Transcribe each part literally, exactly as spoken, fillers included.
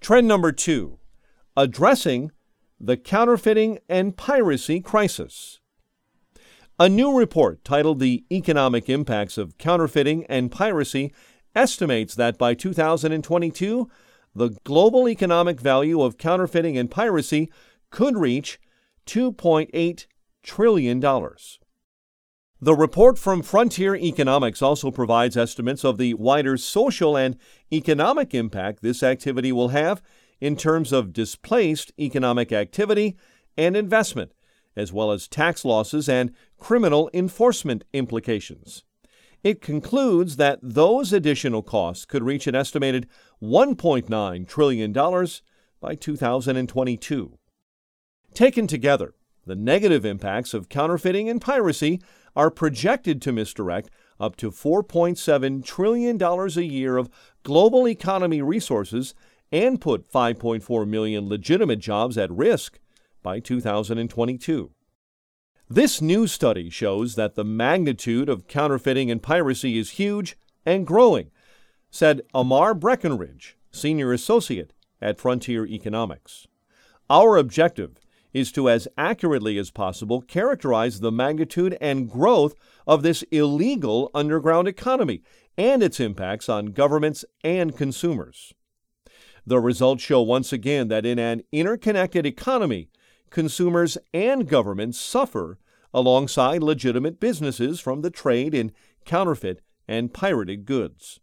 Trend number two, addressing the counterfeiting and piracy crisis. A new report titled The Economic Impacts of Counterfeiting and Piracy estimates that by two thousand twenty-two, the global economic value of counterfeiting and piracy could reach two point eight trillion dollars. The report from Frontier Economics also provides estimates of the wider social and economic impact this activity will have in terms of displaced economic activity and investment, as well as tax losses and criminal enforcement implications. It concludes that those additional costs could reach an estimated one point nine trillion dollars by two thousand twenty-two. Taken together, the negative impacts of counterfeiting and piracy are projected to misdirect up to four point seven trillion dollars a year of global economy resources and put five point four million legitimate jobs at risk by two thousand twenty-two. This new study shows that the magnitude of counterfeiting and piracy is huge and growing, said Amar Breckenridge, Senior Associate at Frontier Economics. Our objective is to, as accurately as possible, characterize the magnitude and growth of this illegal underground economy and its impacts on governments and consumers. The results show once again that in an interconnected economy, consumers and governments suffer alongside legitimate businesses from the trade in counterfeit and pirated goods.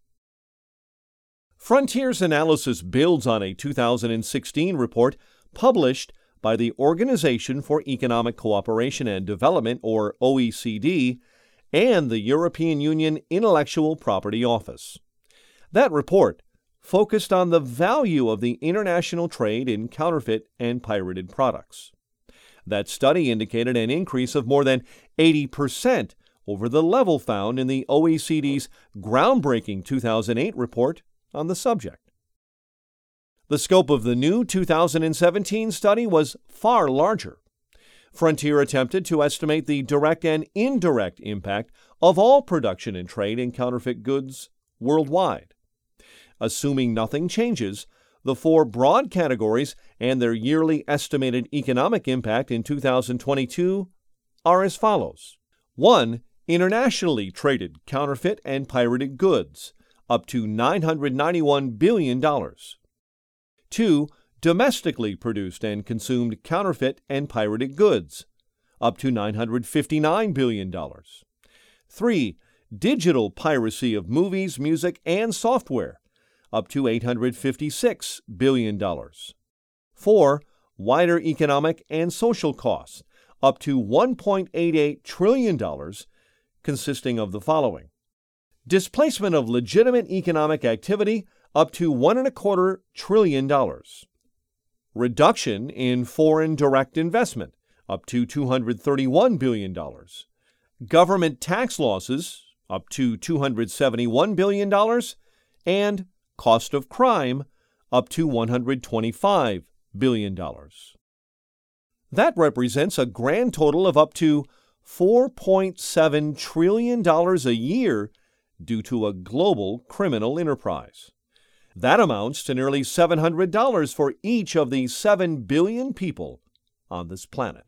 Frontier's analysis builds on a two thousand sixteen report published by the Organization for Economic Cooperation and Development, or O E C D, and the European Union Intellectual Property Office. That report focused on the value of the international trade in counterfeit and pirated products. That study indicated an increase of more than eighty percent over the level found in the O E C D's groundbreaking two thousand eight report on the subject. The scope of the new two thousand seventeen study was far larger. Frontier attempted to estimate the direct and indirect impact of all production and trade in counterfeit goods worldwide. Assuming nothing changes, the four broad categories and their yearly estimated economic impact in two thousand twenty-two are as follows. one. Internationally traded counterfeit and pirated goods, up to nine hundred ninety-one billion dollars. two. Domestically produced and consumed counterfeit and pirated goods, up to nine hundred fifty-nine billion dollars. three. Digital piracy of movies, music, and software, up to eight hundred fifty-six billion dollars. four. Wider economic and social costs, up to one point eight eight trillion dollars, consisting of the following. Displacement of legitimate economic activity, up to one and a quarter trillion dollars. Reduction in foreign direct investment, up to two hundred thirty-one billion dollars. Government tax losses, up to two hundred seventy-one billion dollars. And cost of crime, up to one hundred twenty-five billion dollars. That represents a grand total of up to four point seven trillion dollars a year due to a global criminal enterprise. That amounts to nearly seven hundred dollars for each of the seven billion people on this planet.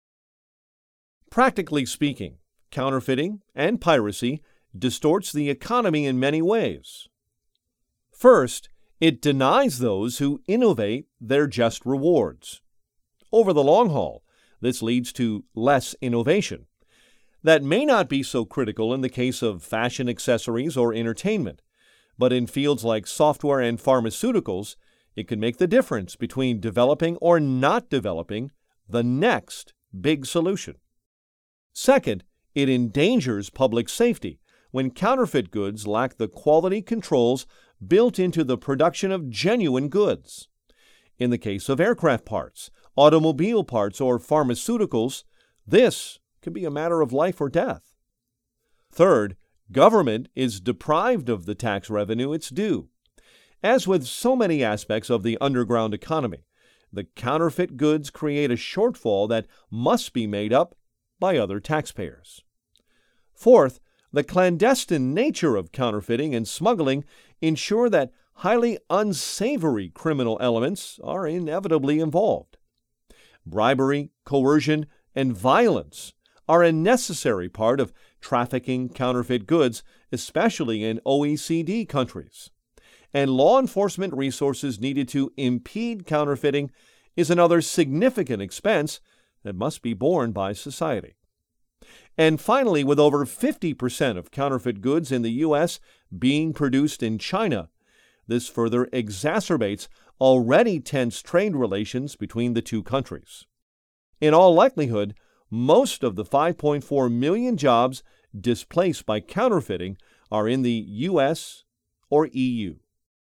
Practically speaking, counterfeiting and piracy distorts the economy in many ways. First, it denies those who innovate their just rewards. Over the long haul, this leads to less innovation. That may not be so critical in the case of fashion accessories or entertainment, but in fields like software and pharmaceuticals, it can make the difference between developing or not developing the next big solution. Second, it endangers public safety when counterfeit goods lack the quality controls built into the production of genuine goods. In the case of aircraft parts, automobile parts, or pharmaceuticals, this can be a matter of life or death. Third, government is deprived of the tax revenue it's due. As with so many aspects of the underground economy, the counterfeit goods create a shortfall that must be made up by other taxpayers. Fourth, the clandestine nature of counterfeiting and smuggling ensure that highly unsavory criminal elements are inevitably involved. Bribery, coercion, and violence are a necessary part of trafficking counterfeit goods, especially in O E C D countries. And law enforcement resources needed to impede counterfeiting is another significant expense that must be borne by society. And finally, with over fifty percent of counterfeit goods in the U S being produced in China, this further exacerbates already tense trade relations between the two countries. In all likelihood, most of the five point four million jobs displaced by counterfeiting are in the U S or E U.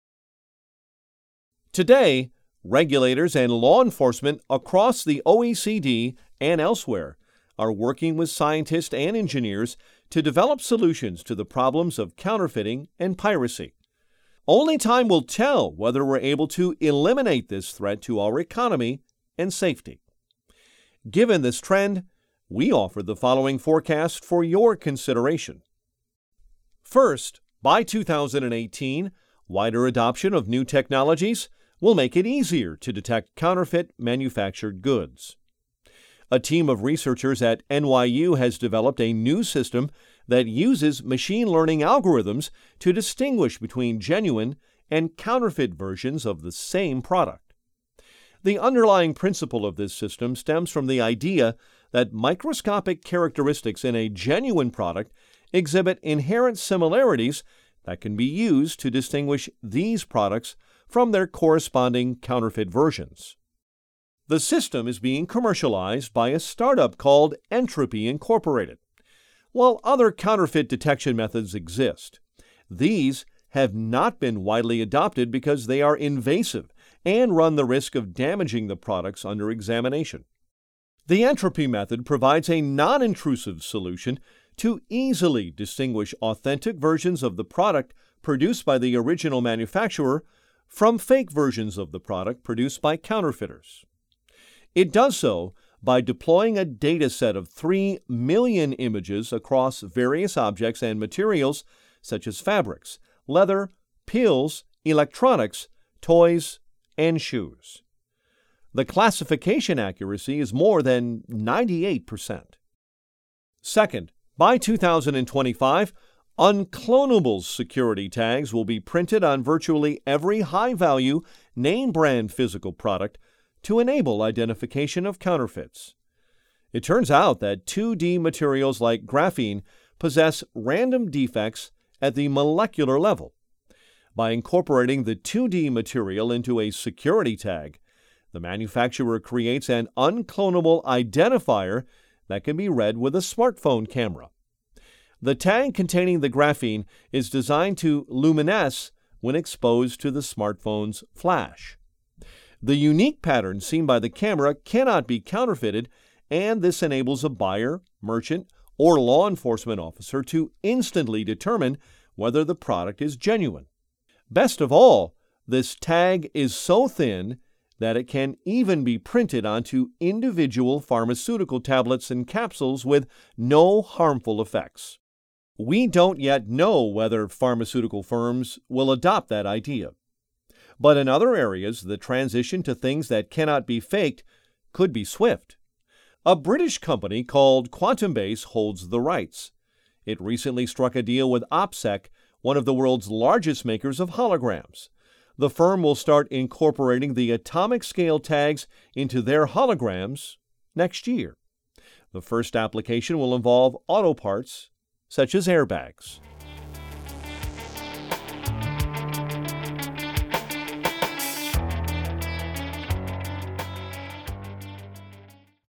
Today, regulators and law enforcement across the O E C D and elsewhere are working with scientists and engineers to develop solutions to the problems of counterfeiting and piracy. Only time will tell whether we're able to eliminate this threat to our economy and safety. Given this trend, we offer the following forecast for your consideration. First, by two thousand eighteen, wider adoption of new technologies will make it easier to detect counterfeit manufactured goods. A team of researchers at N Y U has developed a new system that uses machine learning algorithms to distinguish between genuine and counterfeit versions of the same product. The underlying principle of this system stems from the idea that microscopic characteristics in a genuine product exhibit inherent similarities that can be used to distinguish these products from their corresponding counterfeit versions. The system is being commercialized by a startup called Entropy Incorporated. While other counterfeit detection methods exist, these have not been widely adopted because they are invasive and run the risk of damaging the products under examination. The Entropy method provides a non-intrusive solution to easily distinguish authentic versions of the product produced by the original manufacturer from fake versions of the product produced by counterfeiters. It does so by deploying a data set of three million images across various objects and materials such as fabrics, leather, pills, electronics, toys, and shoes. The classification accuracy is more than ninety-eight percent. Second, by two thousand twenty-five, unclonable security tags will be printed on virtually every high-value name-brand physical product to enable identification of counterfeits. It turns out that two D materials like graphene possess random defects at the molecular level. By incorporating the two D material into a security tag, the manufacturer creates an unclonable identifier that can be read with a smartphone camera. The tag containing the graphene is designed to luminesce when exposed to the smartphone's flash. The unique pattern seen by the camera cannot be counterfeited, and this enables a buyer, merchant, or law enforcement officer to instantly determine whether the product is genuine. Best of all, this tag is so thin that it can even be printed onto individual pharmaceutical tablets and capsules with no harmful effects. We don't yet know whether pharmaceutical firms will adopt that idea. But in other areas, the transition to things that cannot be faked could be swift. A British company called QuantumBase holds the rights. It recently struck a deal with OPSEC, one of the world's largest makers of holograms. The firm will start incorporating the atomic scale tags into their holograms next year. The first application will involve auto parts, such as airbags.